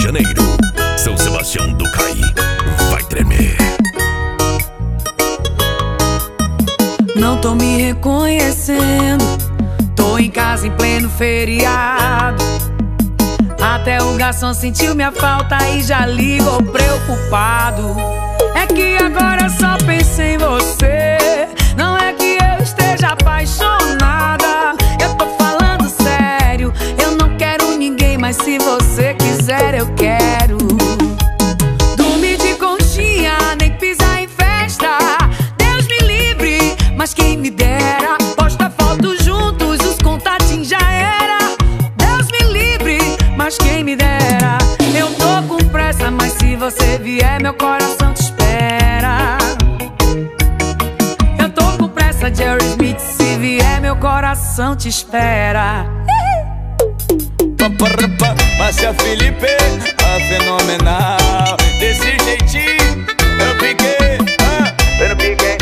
Janeiro, São Sebastião do Caí, vai tremer. Não tô me reconhecendo, tô em casa em pleno feriado. Até o garçom sentiu minha falta e já ligou preocupado. É que agora eu só penso em você, não é que eu esteja apaixonada. Eu tô falando sério, eu não quero ninguém, mas se você quiser eu quero. Dormir de conchinha, nem pisar em festa, Deus me livre, mas quem me dera. Posta foto juntos, os contatinhos já era. Deus me livre, mas quem me dera. Eu tô com pressa, mas se você vier meu coração te espera. Eu tô com pressa, Jerry Smith, se vier meu coração te espera. Márcia Felipe, a fenomenal. Desse jeitinho eu piquei, eu piquei.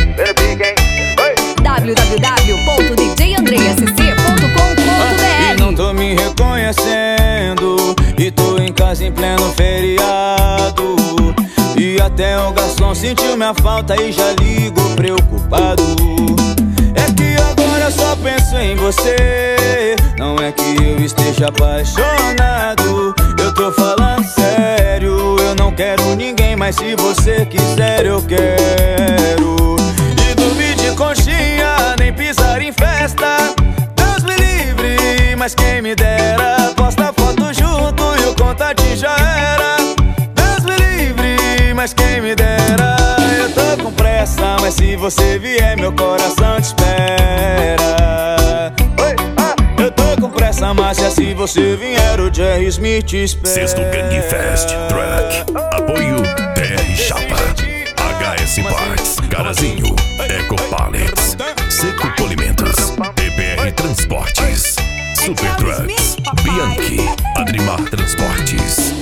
www.djandreascc.com.br. E não tô me reconhecendo, e tô em casa em pleno feriado. E até o garçom sentiu minha falta e já ligou preocupado. É que agora eu só penso em você, não é que eu esteja apaixonado. Eu tô falando sério, eu não quero ninguém, mas se você quiser eu quero. E dormir de conchinha, nem pisar em festa, Deus me livre, mas quem me dera. Posta foto junto e o contatinho já era. Deus me livre, mas quem me dera. Eu tô com pressa, mas se você vier meu coração te espera. Eu tô com pressa, mas se você vier o Jerry Smith te espera. Sexto Gang Fest Truck, apoio TR Chapa, HS Parts, Carazinho, Eco Pallets, Seco Polimentos, EPR Transportes, Super Trucks, Bianchi, Adrimar Transportes.